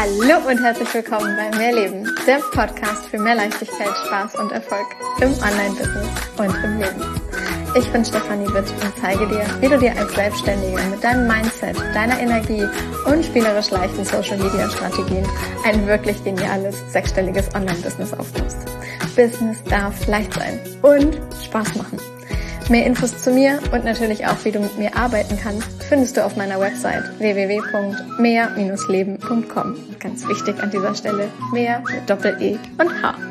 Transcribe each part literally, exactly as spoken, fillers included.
Hallo und herzlich willkommen bei Mehr Leben, der Podcast für mehr Leichtigkeit, Spaß und Erfolg im Online-Business und im Leben. Ich bin Stefanie Witt und zeige dir, wie du dir als Selbstständige mit deinem Mindset, deiner Energie und spielerisch leichten Social-Media-Strategien ein wirklich geniales, sechsstelliges Online-Business aufbaust. Business darf leicht sein und Spaß machen. Mehr Infos zu mir und natürlich auch, wie du mit mir arbeiten kannst, findest du auf meiner Website w w w punkt mehr Bindestrich leben punkt com. Ganz wichtig an dieser Stelle, mehr mit Doppel-E und H.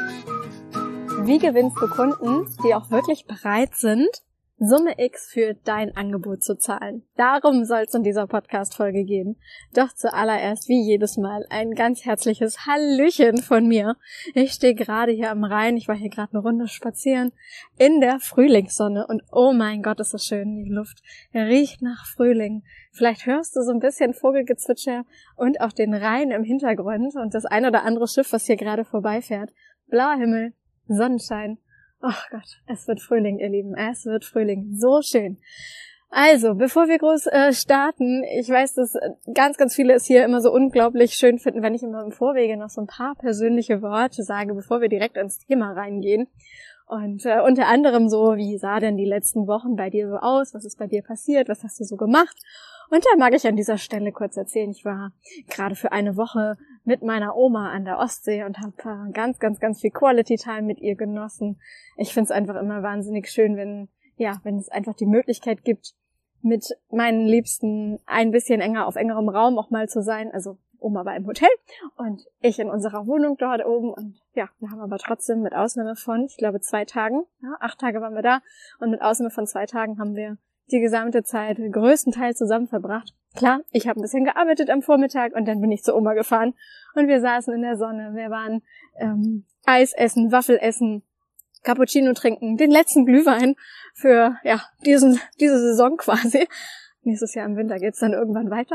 Wie gewinnst du Kunden, die auch wirklich bereit sind, Summe X für dein Angebot zu zahlen? Darum soll es in dieser Podcast-Folge gehen. Doch zuallererst, wie jedes Mal, ein ganz herzliches Hallöchen von mir. Ich stehe gerade hier am Rhein, ich war hier gerade eine Runde spazieren, in der Frühlingssonne und oh mein Gott, ist das schön, die Luft riecht nach Frühling. Vielleicht hörst du so ein bisschen Vogelgezwitscher und auch den Rhein im Hintergrund und das ein oder andere Schiff, was hier gerade vorbeifährt. Blauer Himmel, Sonnenschein. Ach Gott, es wird Frühling, ihr Lieben, es wird Frühling. So schön. Also, bevor wir groß äh, starten, ich weiß, dass ganz, ganz viele es hier immer so unglaublich schön finden, wenn ich immer im Vorwege noch so ein paar persönliche Worte sage, bevor wir direkt ins Thema reingehen. Und äh, unter anderem so, wie sah denn die letzten Wochen bei dir so aus? Was ist bei dir passiert? Was hast du so gemacht? Und da mag ich an dieser Stelle kurz erzählen, ich war gerade für eine Woche mit meiner Oma an der Ostsee und habe ganz, ganz, ganz viel Quality Time mit ihr genossen. Ich finde es einfach immer wahnsinnig schön, wenn, ja, wenn es einfach die Möglichkeit gibt, mit meinen Liebsten ein bisschen enger auf engerem Raum auch mal zu sein. Also Oma war im Hotel und ich in unserer Wohnung dort oben. Und ja, wir haben aber trotzdem mit Ausnahme von, ich glaube, zwei Tagen, ja, acht Tage waren wir da und mit Ausnahme von zwei Tagen haben wir die gesamte Zeit größtenteils zusammen verbracht. Klar, ich habe ein bisschen gearbeitet am Vormittag und dann bin ich zur Oma gefahren und wir saßen in der Sonne. Wir waren ähm, Eis essen, Waffel essen, Cappuccino trinken, den letzten Glühwein für ja diesen diese Saison quasi. Nächstes Jahr im Winter geht's dann irgendwann weiter.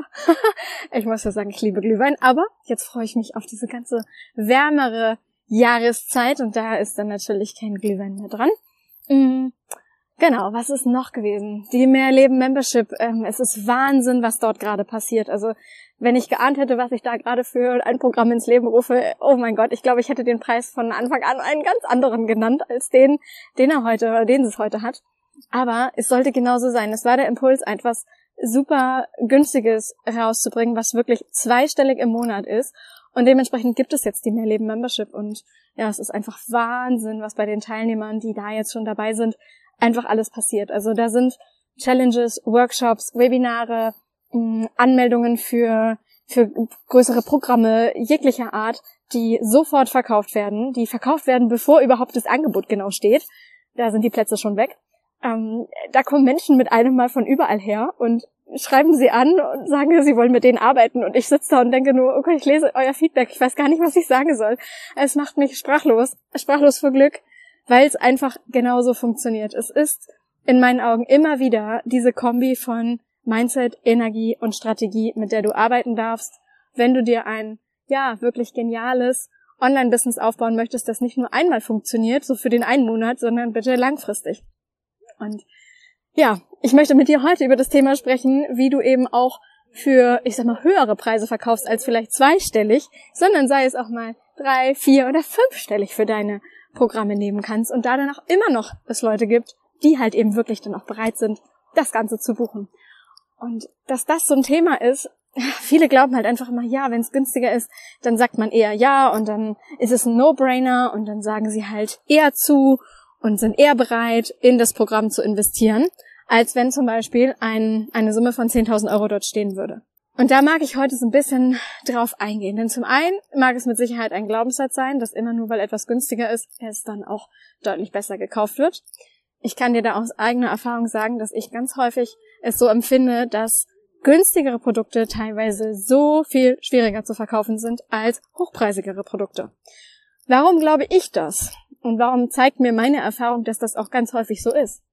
Ich muss ja sagen, ich liebe Glühwein, aber jetzt freue ich mich auf diese ganze wärmere Jahreszeit und da ist dann natürlich kein Glühwein mehr dran. Mhm. Genau, was ist noch gewesen? Die Mehr Leben Membership. Ähm, es ist Wahnsinn, was dort gerade passiert. Also wenn ich geahnt hätte, was ich da gerade für ein Programm ins Leben rufe, oh mein Gott, ich glaube, ich hätte den Preis von Anfang an einen ganz anderen genannt als den, den er heute oder den es heute hat. Aber es sollte genauso sein. Es war der Impuls, etwas super Günstiges rauszubringen, was wirklich zweistellig im Monat ist. Und dementsprechend gibt es jetzt die Mehr Leben Membership. Und ja, es ist einfach Wahnsinn, was bei den Teilnehmern, die da jetzt schon dabei sind, einfach alles passiert. Also da sind Challenges, Workshops, Webinare, mh, Anmeldungen für für größere Programme jeglicher Art, die sofort verkauft werden, die verkauft werden, bevor überhaupt das Angebot genau steht. Da sind die Plätze schon weg. Ähm, da kommen Menschen mit einem Mal von überall her und schreiben sie an und sagen, sie wollen mit denen arbeiten. Und ich sitze da und denke nur, okay, ich lese euer Feedback. Ich weiß gar nicht, was ich sagen soll. Es macht mich sprachlos, sprachlos vor Glück, weil es einfach genauso funktioniert. Es ist in meinen Augen immer wieder diese Kombi von Mindset, Energie und Strategie, mit der du arbeiten darfst, wenn du dir ein, ja, wirklich geniales Online-Business aufbauen möchtest, das nicht nur einmal funktioniert, so für den einen Monat, sondern bitte langfristig. Und ja, ich möchte mit dir heute über das Thema sprechen, wie du eben auch für, ich sag mal, höhere Preise verkaufst als vielleicht zweistellig, sondern sei es auch mal drei, vier oder fünfstellig für deine Programme nehmen kannst und da dann auch immer noch es Leute gibt, die halt eben wirklich dann auch bereit sind, das Ganze zu buchen. Und dass das so ein Thema ist, viele glauben halt einfach immer, ja, wenn es günstiger ist, dann sagt man eher ja und dann ist es ein No-Brainer und dann sagen sie halt eher zu und sind eher bereit, in das Programm zu investieren, als wenn zum Beispiel ein, eine Summe von zehntausend Euro dort stehen würde. Und da mag ich heute so ein bisschen drauf eingehen. Denn zum einen mag es mit Sicherheit ein Glaubenssatz sein, dass immer nur, weil etwas günstiger ist, es dann auch deutlich besser gekauft wird. Ich kann dir da aus eigener Erfahrung sagen, dass ich ganz häufig es so empfinde, dass günstigere Produkte teilweise so viel schwieriger zu verkaufen sind als hochpreisigere Produkte. Warum glaube ich das? Und warum zeigt mir meine Erfahrung, dass das auch ganz häufig so ist?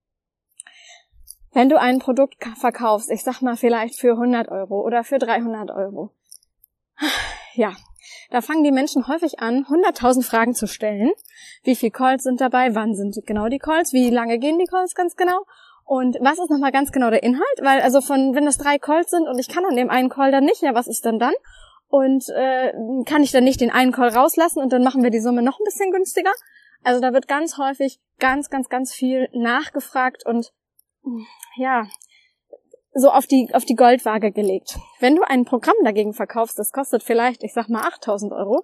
Wenn du ein Produkt verkaufst, ich sag mal vielleicht für hundert Euro oder für dreihundert Euro, ja, da fangen die Menschen häufig an, hunderttausend Fragen zu stellen. Wie viele Calls sind dabei? Wann sind genau die Calls? Wie lange gehen die Calls ganz genau? Und was ist nochmal ganz genau der Inhalt? Weil also von, wenn das drei Calls sind und ich kann an dem einen Call dann nicht, ja, was ist denn dann? Und äh, kann ich dann nicht den einen Call rauslassen und dann machen wir die Summe noch ein bisschen günstiger? Also da wird ganz häufig ganz, ganz, ganz viel nachgefragt und ja, so auf die auf die Goldwaage gelegt. Wenn du ein Programm dagegen verkaufst, das kostet vielleicht, ich sag mal, achttausend Euro,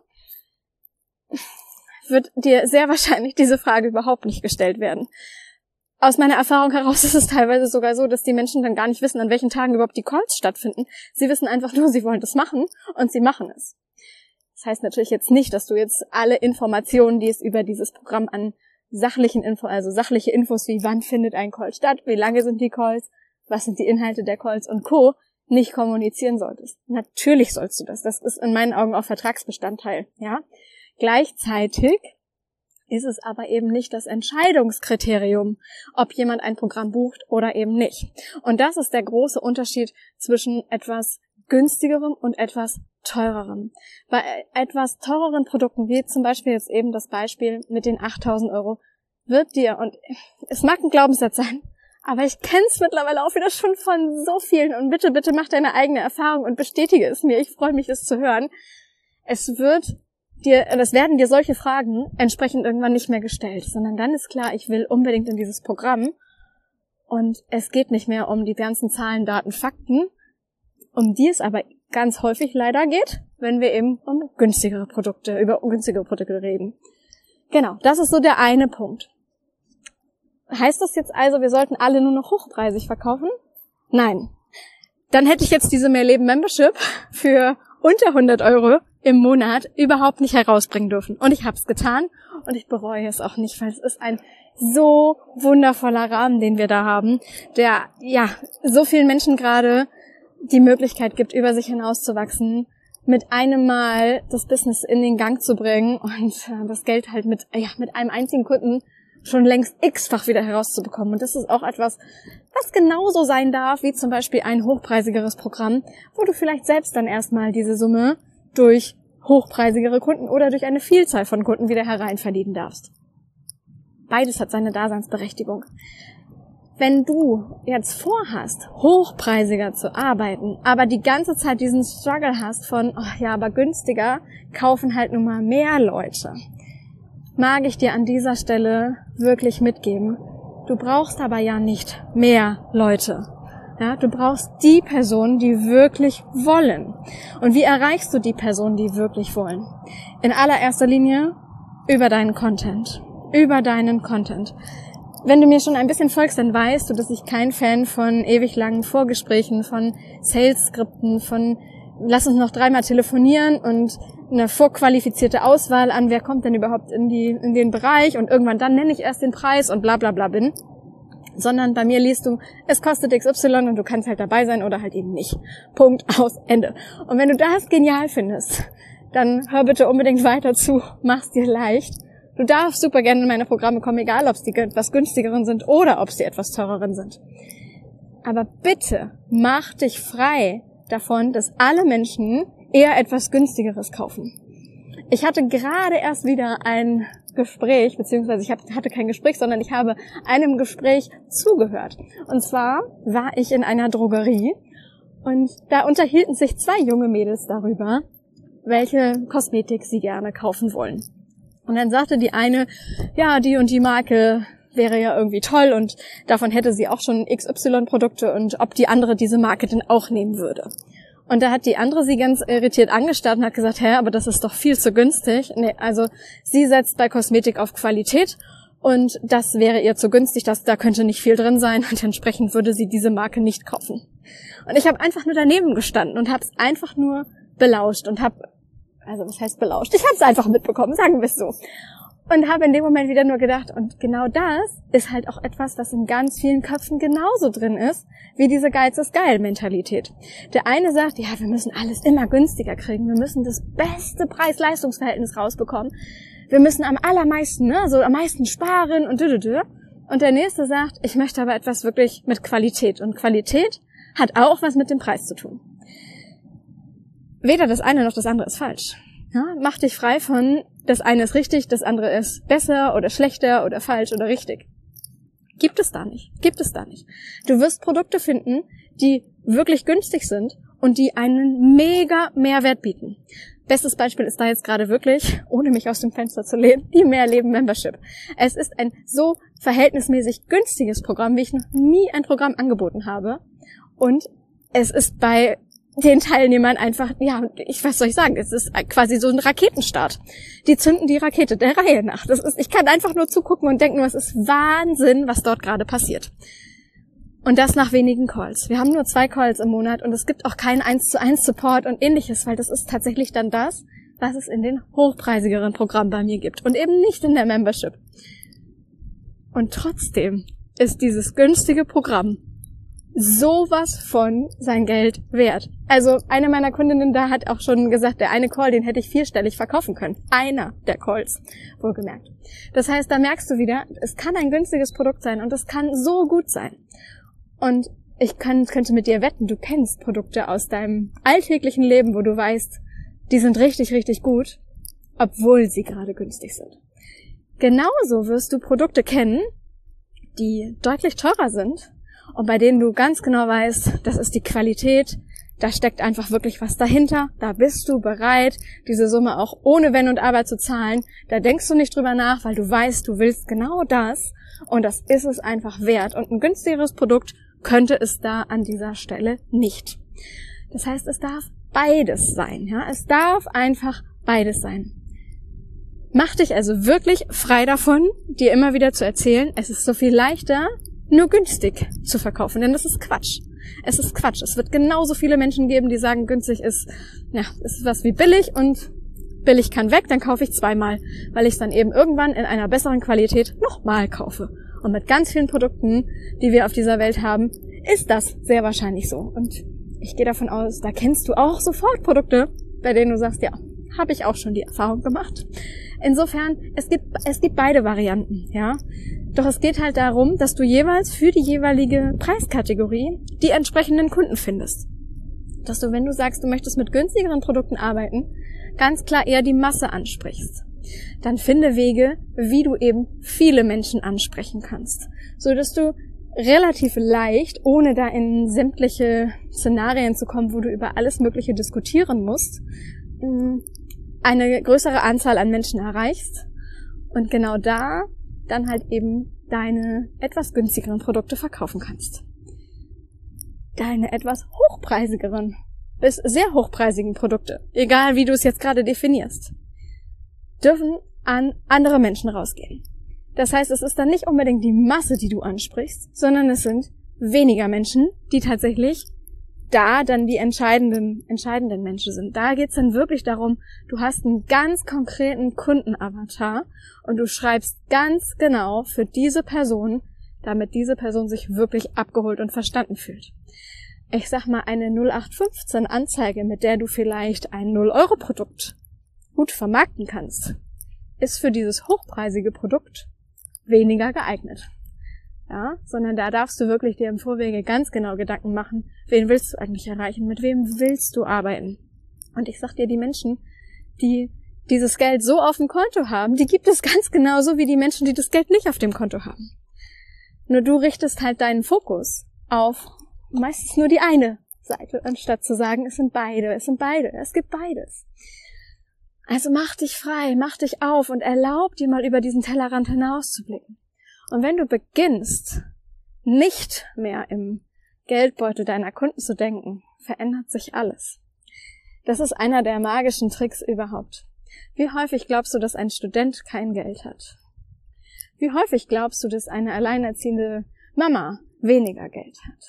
wird dir sehr wahrscheinlich diese Frage überhaupt nicht gestellt werden. Aus meiner Erfahrung heraus ist es teilweise sogar so, dass die Menschen dann gar nicht wissen, an welchen Tagen überhaupt die Calls stattfinden. Sie wissen einfach nur, sie wollen das machen und sie machen es. Das heißt natürlich jetzt nicht, dass du jetzt alle Informationen, die es über dieses Programm an sachlichen Info, also sachliche Infos wie wann findet ein Call statt, wie lange sind die Calls, was sind die Inhalte der Calls und Co. nicht kommunizieren solltest. Natürlich sollst du das. Das ist in meinen Augen auch Vertragsbestandteil, ja. Gleichzeitig ist es aber eben nicht das Entscheidungskriterium, ob jemand ein Programm bucht oder eben nicht. Und das ist der große Unterschied zwischen etwas günstigerem und etwas teurerem. Bei etwas teureren Produkten, wie zum Beispiel jetzt eben das Beispiel mit den achttausend Euro, wird dir, und es mag ein Glaubenssatz sein, aber ich kenne es mittlerweile auch wieder schon von so vielen, und bitte, bitte mach deine eigene Erfahrung und bestätige es mir, ich freue mich, es zu hören. Es wird dir, es werden dir solche Fragen entsprechend irgendwann nicht mehr gestellt, sondern dann ist klar, ich will unbedingt in dieses Programm und es geht nicht mehr um die ganzen Zahlen, Daten, Fakten, um die es aber ganz häufig leider geht, wenn wir eben um günstigere Produkte, über günstigere Produkte reden. Genau, das ist so der eine Punkt. Heißt das jetzt also, wir sollten alle nur noch hochpreisig verkaufen? Nein. Dann hätte ich jetzt diese Mehrleben-Membership für unter hundert Euro im Monat überhaupt nicht herausbringen dürfen. Und ich habe es getan und ich bereue es auch nicht, weil es ist ein so wundervoller Rahmen, den wir da haben, der ja so vielen Menschen gerade die Möglichkeit gibt, über sich hinauszuwachsen, mit einem Mal das Business in den Gang zu bringen und das Geld halt mit ja mit einem einzigen Kunden schon längst x-fach wieder herauszubekommen. Und das ist auch etwas, was genauso sein darf, wie zum Beispiel ein hochpreisigeres Programm, wo du vielleicht selbst dann erstmal diese Summe durch hochpreisigere Kunden oder durch eine Vielzahl von Kunden wieder hereinverdienen darfst. Beides hat seine Daseinsberechtigung. Wenn du jetzt vorhast, hochpreisiger zu arbeiten, aber die ganze Zeit diesen Struggle hast von, ach ja, aber günstiger kaufen halt nun mal mehr Leute, mag ich dir an dieser Stelle wirklich mitgeben. Du brauchst aber ja nicht mehr Leute. Ja, du brauchst die Personen, die wirklich wollen. Und wie erreichst du die Personen, die wirklich wollen? In allererster Linie über deinen Content. Über deinen Content. Wenn du mir schon ein bisschen folgst, dann weißt du, dass ich kein Fan von ewig langen Vorgesprächen, von Sales-Skripten, von lass uns noch dreimal telefonieren und eine vorqualifizierte Auswahl an, wer kommt denn überhaupt in die in den Bereich und irgendwann dann nenne ich erst den Preis und bla bla bla bin. Sondern bei mir liest du, es kostet X Y und du kannst halt dabei sein oder halt eben nicht. Punkt, aus, Ende. Und wenn du das genial findest, dann hör bitte unbedingt weiter zu, mach's dir leicht. Du darfst super gerne in meine Programme kommen, egal ob es die etwas günstigeren sind oder ob es die etwas teureren sind. Aber bitte mach dich frei davon, dass alle Menschen eher etwas günstigeres kaufen. Ich hatte gerade erst wieder ein Gespräch, beziehungsweise ich hatte kein Gespräch, sondern ich habe einem Gespräch zugehört. Und zwar war ich in einer Drogerie und da unterhielten sich zwei junge Mädels darüber, welche Kosmetik sie gerne kaufen wollen. Und dann sagte die eine, ja, die und die Marke wäre ja irgendwie toll und davon hätte sie auch schon X Y-Produkte und ob die andere diese Marke denn auch nehmen würde. Und da hat die andere sie ganz irritiert angestarrt und hat gesagt, hä, aber das ist doch viel zu günstig. Nee, also sie setzt bei Kosmetik auf Qualität und das wäre ihr zu günstig, das, da könnte nicht viel drin sein und entsprechend würde sie diese Marke nicht kaufen. Und ich habe einfach nur daneben gestanden und habe es einfach nur belauscht und habe, also was heißt belauscht? Ich habe es einfach mitbekommen, sagen wir es so. Und habe in dem Moment wieder nur gedacht, und genau das ist halt auch etwas, was in ganz vielen Köpfen genauso drin ist, wie diese Geiz ist geil Mentalität. Der eine sagt, ja, wir müssen alles immer günstiger kriegen, wir müssen das beste Preis-Leistungs-Verhältnis rausbekommen, wir müssen am allermeisten, ne, so am meisten sparen und dü-dü-dü. Und der nächste sagt, ich möchte aber etwas wirklich mit Qualität. Und Qualität hat auch was mit dem Preis zu tun. Weder das eine noch das andere ist falsch. Ja, mach dich frei von, das eine ist richtig, das andere ist besser oder schlechter oder falsch oder richtig. Gibt es da nicht. Gibt es da nicht. Du wirst Produkte finden, die wirklich günstig sind und die einen mega Mehrwert bieten. Bestes Beispiel ist da jetzt gerade wirklich, ohne mich aus dem Fenster zu lehnen, die Mehrleben Membership. Es ist ein so verhältnismäßig günstiges Programm, wie ich noch nie ein Programm angeboten habe. Und es ist bei den Teilnehmern einfach, ja, ich was soll ich sagen, es ist quasi so ein Raketenstart. Die zünden die Rakete der Reihe nach. Das ist, ich kann einfach nur zugucken und denken, es ist Wahnsinn, was dort gerade passiert. Und das nach wenigen Calls. Wir haben nur zwei Calls im Monat und es gibt auch keinen eins zu eins Support und ähnliches, weil das ist tatsächlich dann das, was es in den hochpreisigeren Programmen bei mir gibt und eben nicht in der Membership. Und trotzdem ist dieses günstige Programm sowas von sein Geld wert. Also eine meiner Kundinnen da hat auch schon gesagt, der eine Call, den hätte ich vierstellig verkaufen können. Einer der Calls, wohlgemerkt. Das heißt, da merkst du wieder, es kann ein günstiges Produkt sein und es kann so gut sein. Und ich kann, könnte mit dir wetten, du kennst Produkte aus deinem alltäglichen Leben, wo du weißt, die sind richtig, richtig gut, obwohl sie gerade günstig sind. Genauso wirst du Produkte kennen, die deutlich teurer sind und bei denen du ganz genau weißt, das ist die Qualität, da steckt einfach wirklich was dahinter, da bist du bereit, diese Summe auch ohne Wenn und Aber zu zahlen, da denkst du nicht drüber nach, weil du weißt, du willst genau das und das ist es einfach wert und ein günstigeres Produkt könnte es da an dieser Stelle nicht. Das heißt, es darf beides sein, ja, es darf einfach beides sein. Mach dich also wirklich frei davon, dir immer wieder zu erzählen, es ist so viel leichter, nur günstig zu verkaufen, denn das ist Quatsch. Es ist Quatsch. Es wird genauso viele Menschen geben, die sagen, günstig ist, ja, ist was wie billig und billig kann weg, dann kaufe ich zweimal, weil ich es dann eben irgendwann in einer besseren Qualität nochmal kaufe. Und mit ganz vielen Produkten, die wir auf dieser Welt haben, ist das sehr wahrscheinlich so. Und ich gehe davon aus, da kennst du auch sofort Produkte, bei denen du sagst, ja, habe ich auch schon die Erfahrung gemacht. Insofern, es gibt, es gibt beide Varianten, ja. Doch es geht halt darum, dass du jeweils für die jeweilige Preiskategorie die entsprechenden Kunden findest. Dass du, wenn du sagst, du möchtest mit günstigeren Produkten arbeiten, ganz klar eher die Masse ansprichst. Dann finde Wege, wie du eben viele Menschen ansprechen kannst, so dass du relativ leicht, ohne da in sämtliche Szenarien zu kommen, wo du über alles Mögliche diskutieren musst, eine größere Anzahl an Menschen erreichst und genau da dann halt eben deine etwas günstigeren Produkte verkaufen kannst. Deine etwas hochpreisigeren bis sehr hochpreisigen Produkte, egal wie du es jetzt gerade definierst, dürfen an andere Menschen rausgehen. Das heißt, es ist dann nicht unbedingt die Masse, die du ansprichst, sondern es sind weniger Menschen, die tatsächlich da dann die entscheidenden, entscheidenden Menschen sind. Da geht's dann wirklich darum, du hast einen ganz konkreten Kundenavatar und du schreibst ganz genau für diese Person, damit diese Person sich wirklich abgeholt und verstanden fühlt. Ich sag mal, eine null acht fünfzehn Anzeige, mit der du vielleicht ein null Euro Produkt gut vermarkten kannst, ist für dieses hochpreisige Produkt weniger geeignet. Ja, sondern da darfst du wirklich dir im Vorwege ganz genau Gedanken machen, wen willst du eigentlich erreichen, mit wem willst du arbeiten. Und ich sag dir, die Menschen, die dieses Geld so auf dem Konto haben, die gibt es ganz genauso wie die Menschen, die das Geld nicht auf dem Konto haben. Nur du richtest halt deinen Fokus auf meistens nur die eine Seite, anstatt zu sagen, es sind beide, es sind beide, es gibt beides. Also mach dich frei, mach dich auf und erlaub dir mal über diesen Tellerrand hinauszublicken. Und wenn du beginnst, nicht mehr im Geldbeutel deiner Kunden zu denken, verändert sich alles. Das ist einer der magischen Tricks überhaupt. Wie häufig glaubst du, dass ein Student kein Geld hat? Wie häufig glaubst du, dass eine alleinerziehende Mama weniger Geld hat?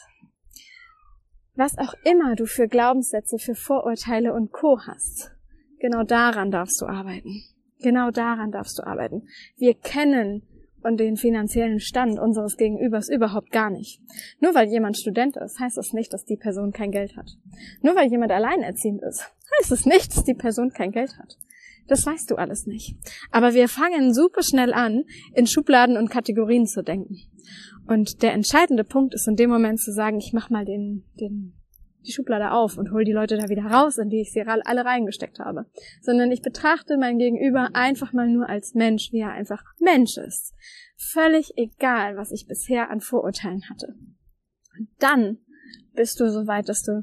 Was auch immer du für Glaubenssätze, für Vorurteile und Co. hast, genau daran darfst du arbeiten. Genau daran darfst du arbeiten. Wir kennen und den finanziellen Stand unseres Gegenübers überhaupt gar nicht. Nur weil jemand Student ist, heißt das nicht, dass die Person kein Geld hat. Nur weil jemand alleinerziehend ist, heißt es nicht, dass die Person kein Geld hat. Das weißt du alles nicht. Aber wir fangen super schnell an, in Schubladen und Kategorien zu denken. Und der entscheidende Punkt ist in dem Moment zu sagen, ich mach mal den, den, die Schublade auf und hol die Leute da wieder raus, in die ich sie alle reingesteckt habe. Sondern ich betrachte mein Gegenüber einfach mal nur als Mensch, wie er einfach Mensch ist. Völlig egal, was ich bisher an Vorurteilen hatte. Und dann bist du so weit, dass du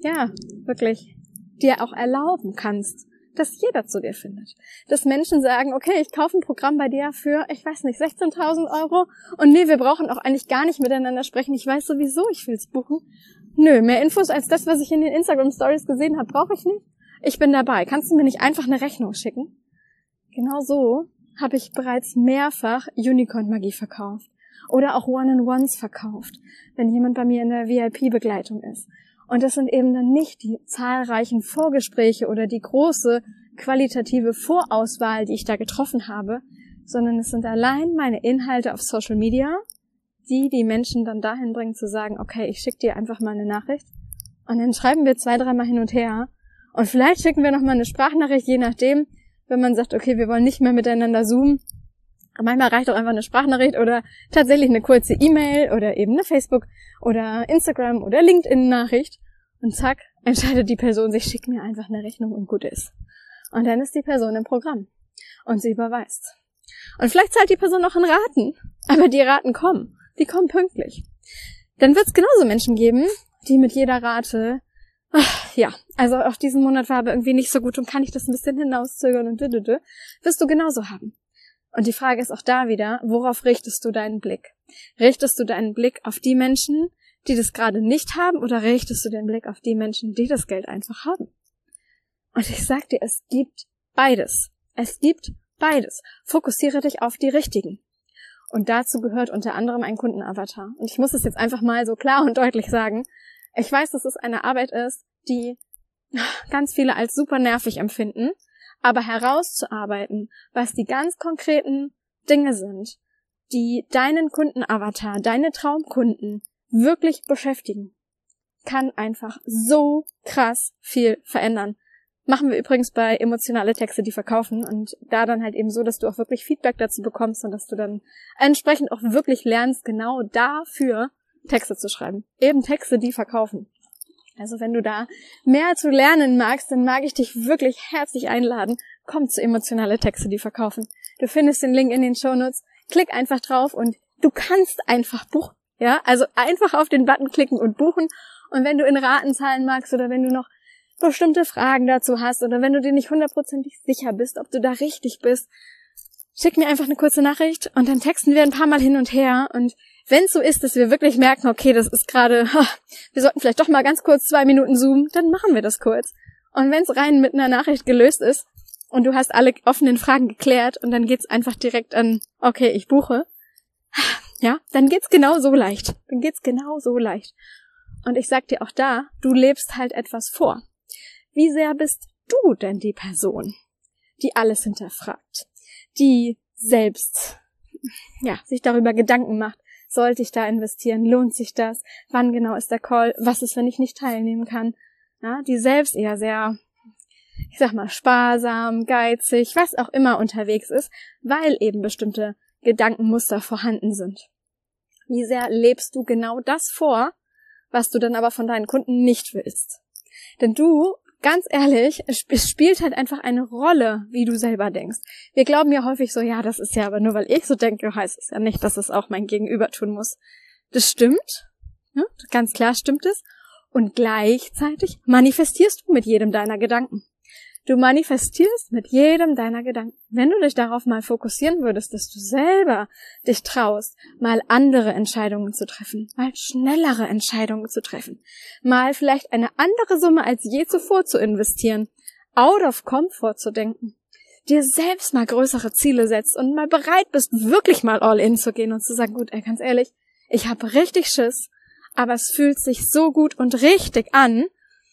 ja, wirklich dir auch erlauben kannst, dass jeder zu dir findet. Dass Menschen sagen, okay, ich kaufe ein Programm bei dir für, ich weiß nicht, sechzehntausend Euro und nee, wir brauchen auch eigentlich gar nicht miteinander sprechen. Ich weiß sowieso, ich will es buchen. Nö, mehr Infos als das, was ich in den Instagram-Stories gesehen habe, brauche ich nicht. Ich bin dabei. Kannst du mir nicht einfach eine Rechnung schicken? Genau so habe ich bereits mehrfach Unicorn-Magie verkauft oder auch One-on-Ones verkauft, wenn jemand bei mir in der V I P-Begleitung ist. Und das sind eben dann nicht die zahlreichen Vorgespräche oder die große qualitative Vorauswahl, die ich da getroffen habe, sondern es sind allein meine Inhalte auf Social Media, die die Menschen dann dahin bringen zu sagen, okay, ich schicke dir einfach mal eine Nachricht und dann schreiben wir zwei, dreimal hin und her und vielleicht schicken wir noch mal eine Sprachnachricht, je nachdem, wenn man sagt, okay, wir wollen nicht mehr miteinander zoomen. Manchmal reicht auch einfach eine Sprachnachricht oder tatsächlich eine kurze E-Mail oder eben eine Facebook- oder Instagram- oder LinkedIn-Nachricht. Und zack, entscheidet die Person sich, schickt mir einfach eine Rechnung und gut ist. Und dann ist die Person im Programm. Und sie überweist. Und vielleicht zahlt die Person noch in Raten. Aber die Raten kommen. Die kommen pünktlich. Dann wird es genauso Menschen geben, die mit jeder Rate, ach, ja, also auch diesen Monat war aber irgendwie nicht so gut und kann ich das ein bisschen hinauszögern und dödödö, wirst du genauso haben. Und die Frage ist auch da wieder, worauf richtest du deinen Blick? Richtest du deinen Blick auf die Menschen, die das gerade nicht haben, oder richtest du den Blick auf die Menschen, die das Geld einfach haben? Und ich sag dir, es gibt beides. Es gibt beides. Fokussiere dich auf die Richtigen. Und dazu gehört unter anderem ein Kundenavatar. Und ich muss es jetzt einfach mal so klar und deutlich sagen. Ich weiß, dass es eine Arbeit ist, die ganz viele als super nervig empfinden, aber herauszuarbeiten, was die ganz konkreten Dinge sind, die deinen Kundenavatar, deine Traumkunden wirklich beschäftigen, kann einfach so krass viel verändern. Machen wir übrigens bei emotionale Texte, die verkaufen, und da dann halt eben so, dass du auch wirklich Feedback dazu bekommst und dass du dann entsprechend auch wirklich lernst, genau dafür Texte zu schreiben. Eben Texte, die verkaufen. Also wenn du da mehr zu lernen magst, dann mag ich dich wirklich herzlich einladen. Komm zu emotionale Texte, die verkaufen. Du findest den Link in den Shownotes. Klick einfach drauf und du kannst einfach buchen. Ja, also einfach auf den Button klicken und buchen. Und wenn du in Raten zahlen magst oder wenn du noch bestimmte Fragen dazu hast oder wenn du dir nicht hundertprozentig sicher bist, ob du da richtig bist, schick mir einfach eine kurze Nachricht und dann texten wir ein paar Mal hin und her. Und wenn es so ist, dass wir wirklich merken, okay, das ist gerade, wir sollten vielleicht doch mal ganz kurz zwei Minuten zoomen, dann machen wir das kurz. Und wenn es rein mit einer Nachricht gelöst ist und du hast alle offenen Fragen geklärt und dann geht's einfach direkt an, okay, ich buche, ja, dann geht's genau so leicht. Dann geht's genau so leicht. Und ich sag dir auch da, du lebst halt etwas vor. Wie sehr bist du denn die Person, die alles hinterfragt, die selbst, ja, sich darüber Gedanken macht, sollte ich da investieren, lohnt sich das, wann genau ist der Call, was ist, wenn ich nicht teilnehmen kann, ja, die selbst eher sehr, ich sag mal, sparsam, geizig, was auch immer unterwegs ist, weil eben bestimmte Gedankenmuster vorhanden sind. Wie sehr lebst du genau das vor, was du dann aber von deinen Kunden nicht willst? Denn du, ganz ehrlich, es spielt halt einfach eine Rolle, wie du selber denkst. Wir glauben ja häufig so, ja, das ist ja aber nur, weil ich so denke, heißt es ja nicht, dass es auch mein Gegenüber tun muss. Das stimmt, ja, ganz klar stimmt es. Und gleichzeitig manifestierst du mit jedem deiner Gedanken. Du manifestierst mit jedem deiner Gedanken. Wenn du dich darauf mal fokussieren würdest, dass du selber dich traust, mal andere Entscheidungen zu treffen, mal schnellere Entscheidungen zu treffen, mal vielleicht eine andere Summe als je zuvor zu investieren, out of comfort zu denken, dir selbst mal größere Ziele setzt und mal bereit bist, wirklich mal all in zu gehen und zu sagen, gut, ey, ganz ehrlich, ich habe richtig Schiss, aber es fühlt sich so gut und richtig an,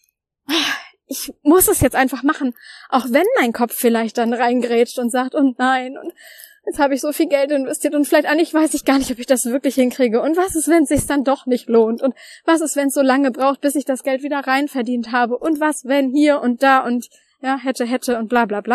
ich muss es jetzt einfach machen, auch wenn mein Kopf vielleicht dann reingrätscht und sagt, und nein, und jetzt habe ich so viel Geld investiert und vielleicht eigentlich weiß ich gar nicht, ob ich das wirklich hinkriege. Und was ist, wenn es sich dann doch nicht lohnt? Und was ist, wenn es so lange braucht, bis ich das Geld wieder rein verdient habe? Und was, wenn hier und da und ja, hätte, hätte und bla bla bla?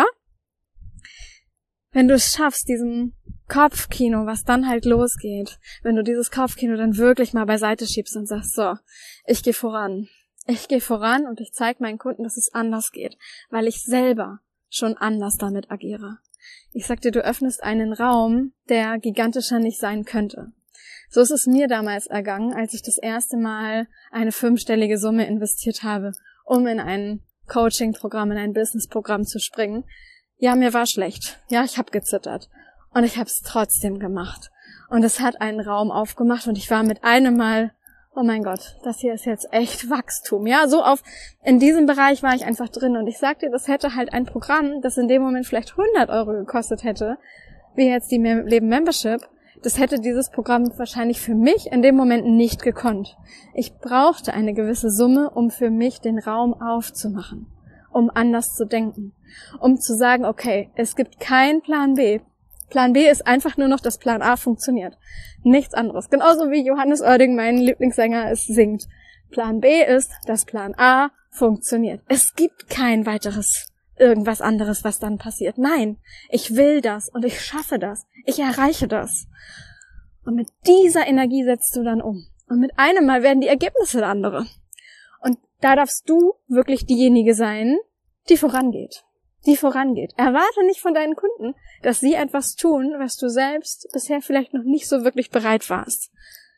Wenn du es schaffst, diesem Kopfkino, was dann halt losgeht, wenn du dieses Kopfkino dann wirklich mal beiseite schiebst und sagst, so, ich gehe voran. Ich gehe voran und ich zeige meinen Kunden, dass es anders geht, weil ich selber schon anders damit agiere. Ich sag dir, du öffnest einen Raum, der gigantischer nicht sein könnte. So ist es mir damals ergangen, als ich das erste Mal eine fünfstellige Summe investiert habe. um in ein Coaching-Programm, in ein Business-Programm zu springen. Ja, mir war schlecht. Ja, ich habe gezittert. Und ich habe es trotzdem gemacht. Und es hat einen Raum aufgemacht und ich war mit einem Mal, oh mein Gott, das hier ist jetzt echt Wachstum. Ja, so auf, in diesem Bereich war ich einfach drin. Und ich sag dir, das hätte halt ein Programm, das in dem Moment vielleicht hundert Euro gekostet hätte, wie jetzt die Leben Membership, das hätte dieses Programm wahrscheinlich für mich in dem Moment nicht gekonnt. Ich brauchte eine gewisse Summe, um für mich den Raum aufzumachen, um anders zu denken, um zu sagen, okay, es gibt keinen Plan B. Plan B ist einfach nur noch, dass Plan A funktioniert. Nichts anderes. Genauso wie Johannes Oerding, mein Lieblingssänger, es singt. Plan B ist, dass Plan A funktioniert. Es gibt kein weiteres irgendwas anderes, was dann passiert. Nein, ich will das und ich schaffe das. Ich erreiche das. Und mit dieser Energie setzt du dann um. Und mit einem Mal werden die Ergebnisse andere. Und da darfst du wirklich diejenige sein, die vorangeht. Die vorangeht. Erwarte nicht von deinen Kunden, dass sie etwas tun, was du selbst bisher vielleicht noch nicht so wirklich bereit warst.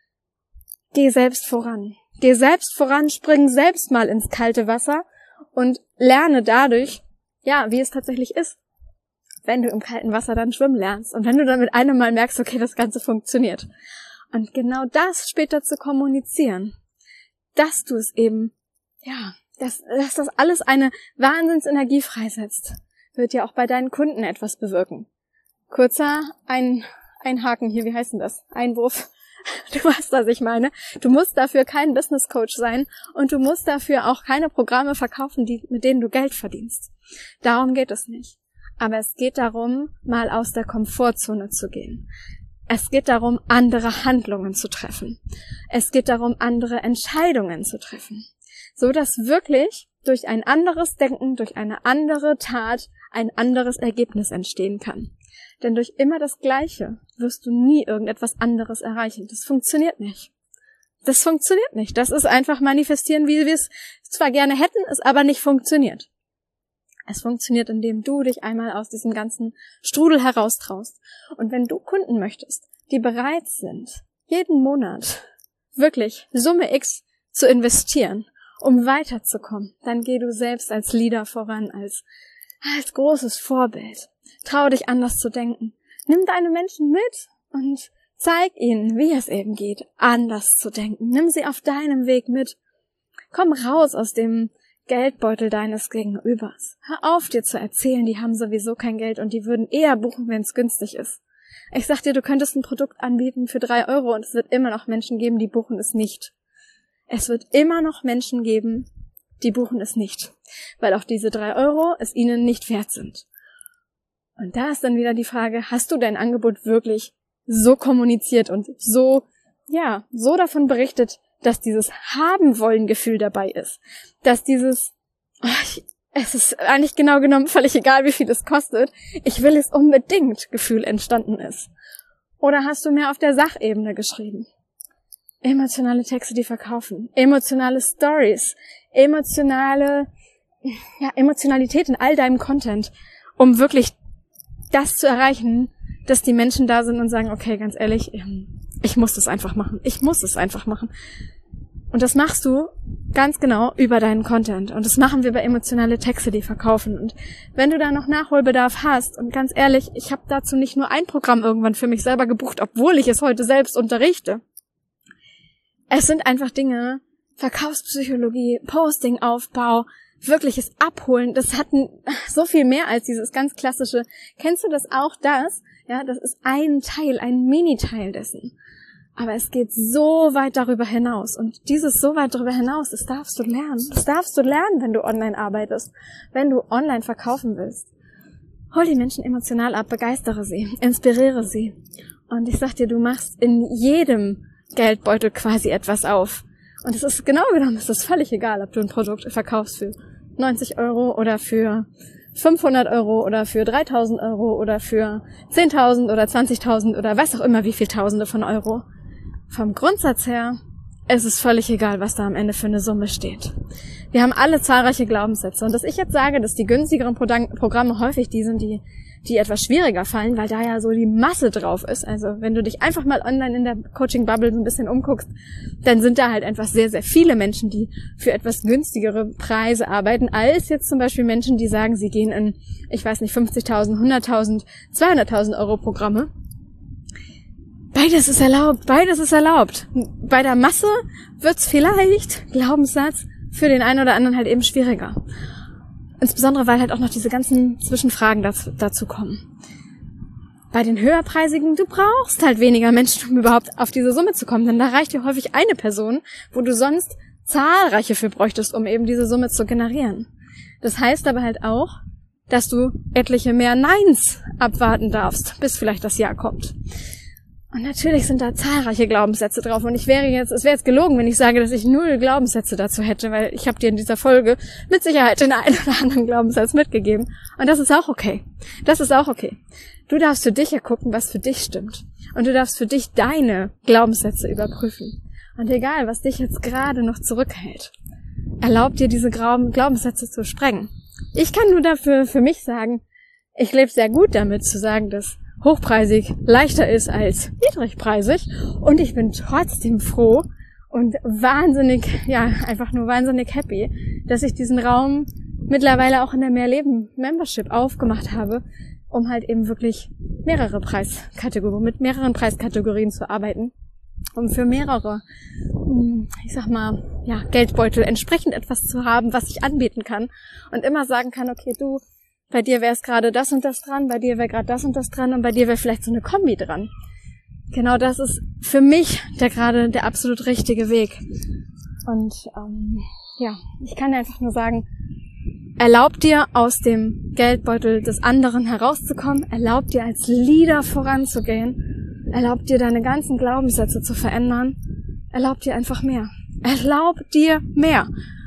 Geh selbst voran. Geh selbst voran, spring selbst mal ins kalte Wasser und lerne dadurch, ja, wie es tatsächlich ist, wenn du im kalten Wasser dann schwimmen lernst und wenn du dann mit einem Mal merkst, okay, das Ganze funktioniert. Und genau das später zu kommunizieren, dass du es eben, ja, dass, dass das alles eine Wahnsinnsenergie freisetzt, wird ja auch bei deinen Kunden etwas bewirken. Kurzer ein, Einhaken hier, wie heißt denn das? Einwurf. Du weißt, was ich meine. Du musst dafür kein Business Coach sein und du musst dafür auch keine Programme verkaufen, die, mit denen du Geld verdienst. Darum geht es nicht. Aber es geht darum, mal aus der Komfortzone zu gehen. Es geht darum, andere Handlungen zu treffen. Es geht darum, andere Entscheidungen zu treffen. So dass wirklich durch ein anderes Denken, durch eine andere Tat ein anderes Ergebnis entstehen kann. Denn durch immer das Gleiche wirst du nie irgendetwas anderes erreichen. Das funktioniert nicht. Das funktioniert nicht. Das ist einfach manifestieren, wie wir es zwar gerne hätten, es aber nicht funktioniert. Es funktioniert, indem du dich einmal aus diesem ganzen Strudel heraustraust. Und wenn du Kunden möchtest, die bereit sind, jeden Monat wirklich Summe X zu investieren, um weiterzukommen, dann geh du selbst als Leader voran, als, als großes Vorbild. Trau dich anders zu denken. Nimm deine Menschen mit und zeig ihnen, wie es eben geht, anders zu denken. Nimm sie auf deinem Weg mit. Komm raus aus dem Geldbeutel deines Gegenübers. Hör auf, dir zu erzählen, die haben sowieso kein Geld und die würden eher buchen, wenn es günstig ist. Ich sag dir, du könntest ein Produkt anbieten für drei Euro und es wird immer noch Menschen geben, die buchen es nicht. Es wird immer noch Menschen geben, die buchen es nicht, weil auch diese drei Euro es ihnen nicht wert sind. Und da ist dann wieder die Frage, hast du dein Angebot wirklich so kommuniziert und so, ja, so davon berichtet, dass dieses Haben-wollen-Gefühl dabei ist, dass dieses, ach, es ist eigentlich genau genommen völlig egal, wie viel es kostet, ich will es unbedingt Gefühl entstanden ist. Oder hast du mehr auf der Sachebene geschrieben? Emotionale Texte, die verkaufen, emotionale Stories, emotionale, ja, Emotionalität in all deinem Content, um wirklich das zu erreichen, dass die Menschen da sind und sagen, okay, ganz ehrlich, ich muss das einfach machen. Ich muss es einfach machen. Und das machst du ganz genau über deinen Content. Und das machen wir bei emotionale Texte, die verkaufen. Und wenn du da noch Nachholbedarf hast, und ganz ehrlich, ich habe dazu nicht nur ein Programm irgendwann für mich selber gebucht, obwohl ich es heute selbst unterrichte. Es sind einfach Dinge, Verkaufspsychologie, Postingaufbau, wirkliches Abholen, das hat so viel mehr als dieses ganz klassische. Kennst du das auch, das? Ja, das ist ein Teil, ein Mini-Teil dessen. Aber es geht so weit darüber hinaus. Und dieses so weit darüber hinaus, das darfst du lernen. Das darfst du lernen, wenn du online arbeitest, wenn du online verkaufen willst. Hol die Menschen emotional ab, begeistere sie, inspiriere sie. Und ich sag dir, du machst in jedem Geldbeutel quasi etwas auf. Und es ist genau genommen, es ist völlig egal, ob du ein Produkt verkaufst für neunzig Euro oder für fünfhundert Euro oder für dreitausend Euro oder für zehntausend oder zwanzigtausend oder was auch immer, wie viel Tausende von Euro. Vom Grundsatz her, es ist völlig egal, was da am Ende für eine Summe steht. Wir haben alle zahlreiche Glaubenssätze. Und dass ich jetzt sage, dass die günstigeren Programme häufig die sind, die die etwas schwieriger fallen, weil da ja so die Masse drauf ist. Also wenn du dich einfach mal online in der Coaching-Bubble ein bisschen umguckst, dann sind da halt einfach sehr, sehr viele Menschen, die für etwas günstigere Preise arbeiten, als jetzt zum Beispiel Menschen, die sagen, sie gehen in, ich weiß nicht, fünfzigtausend, hunderttausend, zweihunderttausend Euro Programme. Beides ist erlaubt, beides ist erlaubt. Bei der Masse wird's vielleicht, Glaubenssatz, für den einen oder anderen halt eben schwieriger. Insbesondere, weil halt auch noch diese ganzen Zwischenfragen dazu, dazu kommen. Bei den höherpreisigen, du brauchst halt weniger Menschen, um überhaupt auf diese Summe zu kommen, denn da reicht dir häufig eine Person, wo du sonst zahlreiche für bräuchtest, um eben diese Summe zu generieren. Das heißt aber halt auch, dass du etliche mehr Neins abwarten darfst, bis vielleicht das Jahr kommt. Und natürlich sind da zahlreiche Glaubenssätze drauf. Und ich wäre jetzt, es wäre jetzt gelogen, wenn ich sage, dass ich null Glaubenssätze dazu hätte, weil ich habe dir in dieser Folge mit Sicherheit den einen oder anderen Glaubenssatz mitgegeben. Und das ist auch okay. Das ist auch okay. Du darfst für dich ja gucken, was für dich stimmt. Und du darfst für dich deine Glaubenssätze überprüfen. Und egal, was dich jetzt gerade noch zurückhält, erlaub dir, diese Glaubenssätze zu sprengen. Ich kann nur dafür für mich sagen, ich lebe sehr gut damit zu sagen, dass hochpreisig leichter ist als niedrigpreisig, und ich bin trotzdem froh und wahnsinnig, ja, einfach nur wahnsinnig happy, dass ich diesen Raum mittlerweile auch in der Mehrleben Membership aufgemacht habe, um halt eben wirklich mehrere Preiskategorien, mit mehreren Preiskategorien zu arbeiten, um für mehrere, ich sag mal, ja, Geldbeutel entsprechend etwas zu haben, was ich anbieten kann und immer sagen kann, okay, du, bei dir wäre es gerade das und das dran, bei dir wäre gerade das und das dran und bei dir wäre vielleicht so eine Kombi dran. Genau das ist für mich der gerade der absolut richtige Weg. Und ähm, ja, ich kann einfach nur sagen, erlaub dir, aus dem Geldbeutel des anderen herauszukommen, erlaub dir, als Leader voranzugehen, erlaub dir, deine ganzen Glaubenssätze zu verändern, erlaub dir einfach mehr. Erlaub dir mehr.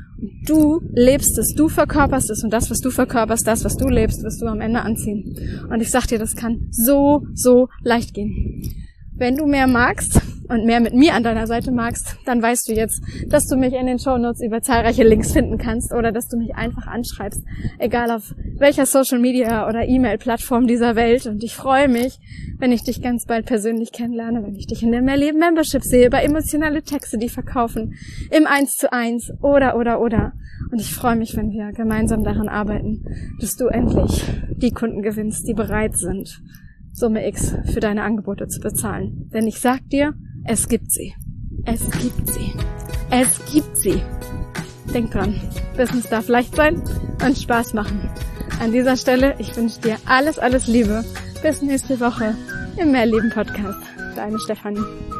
Du lebst es, du verkörperst es, und das, was du verkörperst, das, was du lebst, wirst du am Ende anziehen. Und ich sag dir, das kann so, so leicht gehen. Wenn du mehr magst und mehr mit mir an deiner Seite magst, dann weißt du jetzt, dass du mich in den Shownotes über zahlreiche Links finden kannst oder dass du mich einfach anschreibst, egal auf welcher Social Media oder E-Mail-Plattform dieser Welt. Und ich freue mich, wenn ich dich ganz bald persönlich kennenlerne, wenn ich dich in der Mehrleben Membership sehe, bei emotionale Texte, die verkaufen, im eins zu eins oder, oder, oder. Und ich freue mich, wenn wir gemeinsam daran arbeiten, dass du endlich die Kunden gewinnst, die bereit sind, Summe X für deine Angebote zu bezahlen. Denn ich sag dir, es gibt sie. Es gibt sie. Es gibt sie. Denk dran, Business darf leicht sein und Spaß machen. An dieser Stelle, ich wünsche dir alles, alles Liebe. Bis nächste Woche im Mehrleben Podcast. Deine Stefanie.